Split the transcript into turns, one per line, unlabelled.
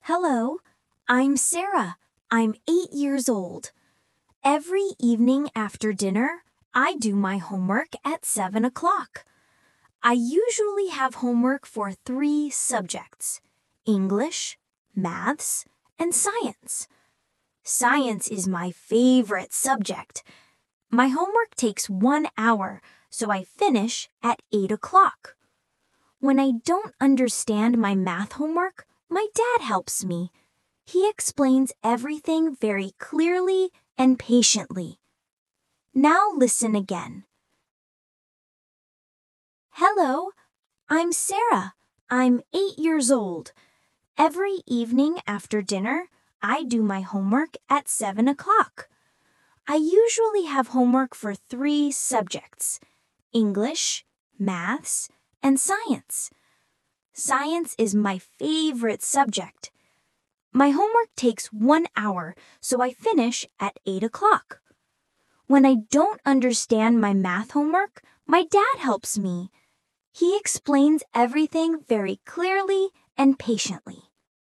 Hello, I'm Sarah. I'm 8 years old. Every evening after dinner, I do my homework at 7 o'clock. I usually have homework for 3 subjects: English, maths, and science. Science is my favorite subject. My homework takes 1 hour, so I finish at 8 o'clock. When I don't understand my math homework, my dad helps me. He explains everything very clearly and patiently. Now listen again. Hello, I'm Sarah. I'm 8 years old. Every evening after dinner, I do my homework at 7 o'clock. I usually have homework for 3 subjects: English, maths, and science. Science is my favorite subject. My homework takes 1 hour, so I finish at 8 o'clock. When I don't understand my math homework, my dad helps me. He explains everything very clearly and patiently.